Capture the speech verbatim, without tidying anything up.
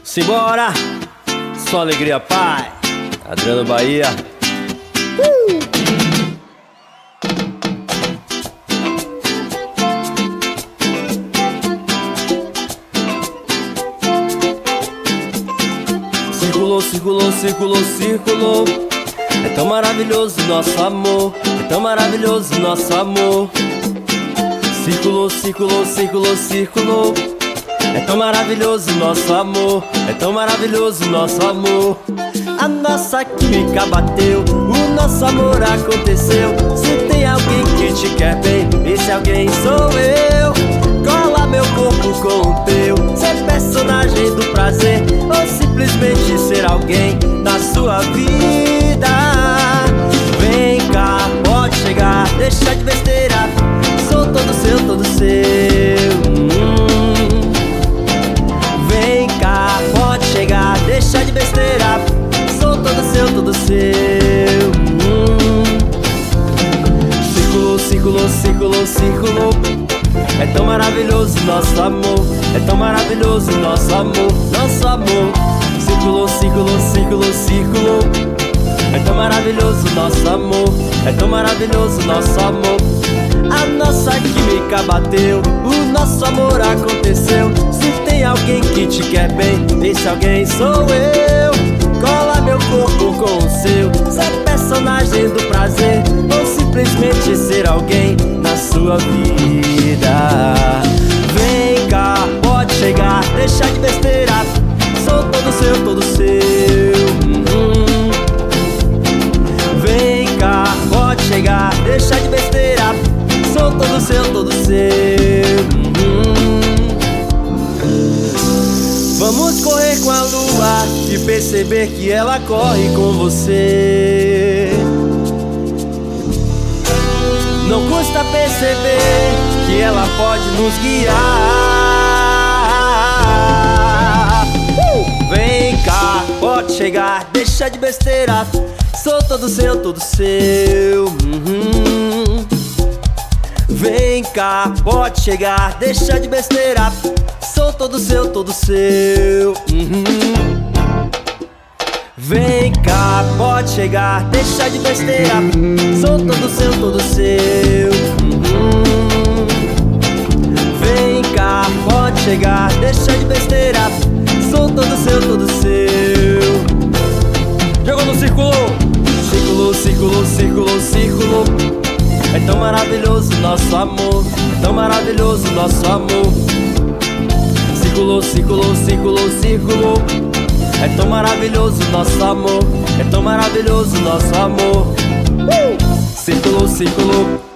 Simbora, só alegria, pai. Adriano Bahia. uh! Circulou, circulou, circulou, circulou. É tão maravilhoso nosso amor, é tão maravilhoso nosso amor. Circulou, circulou, circulou, circulou. É tão maravilhoso nosso amor, é tão maravilhoso nosso amor. A nossa química bateu, o nosso amor aconteceu. Se tem alguém que te quer bem, esse alguém sou eu. Cola meu corpo com o teu, ser personagem do prazer, ou simplesmente ser alguém na sua vida. Vem cá, pode chegar, deixa de besteira. Sou todo seu, todo seu. hum. Vem cá, pode chegar, deixa de besteira. Sou todo seu, todo seu. hum. Circulou, circulou, circulou, circulou. É tão maravilhoso nosso amor, é tão maravilhoso nosso amor, nosso amor. Circulou, circulou, circulou, circulou. É tão maravilhoso nosso amor, é tão maravilhoso nosso amor. A nossa química bateu, o nosso amor aconteceu. Se tem alguém que te quer bem, esse alguém sou eu. Cola meu corpo com o seu, ser personagem do prazer, ou simplesmente ser alguém na sua vida. Vem cá, pode chegar, deixa de besteira. Sou todo seu, todo seu. hum. Vem cá, pode chegar, deixa de besteira. Sou todo seu, todo seu. hum. Vamos correr com a lua e perceber que ela corre com você. Não custa perceber que ela pode nos guiar. uh! Vem cá, pode chegar, deixa de besteira. Sou todo seu, todo seu. uhum. Vem cá, pode chegar, deixa de besteira. Sou todo seu, todo seu. uhum. Vem cá, pode chegar, deixa de besteira. Sou todo seu, todo seu. uhum. Vem cá, pode chegar, deixa de besteira. Sou todo seu, todo seu. Jogou no círculo. Circulou, circulou, circulou, circulou. É tão maravilhoso nosso amor, é tão maravilhoso nosso amor. Circulou, circulou, circulou, circulou. É tão maravilhoso nosso amor, é tão maravilhoso nosso amor. uh! Circulou, circulou.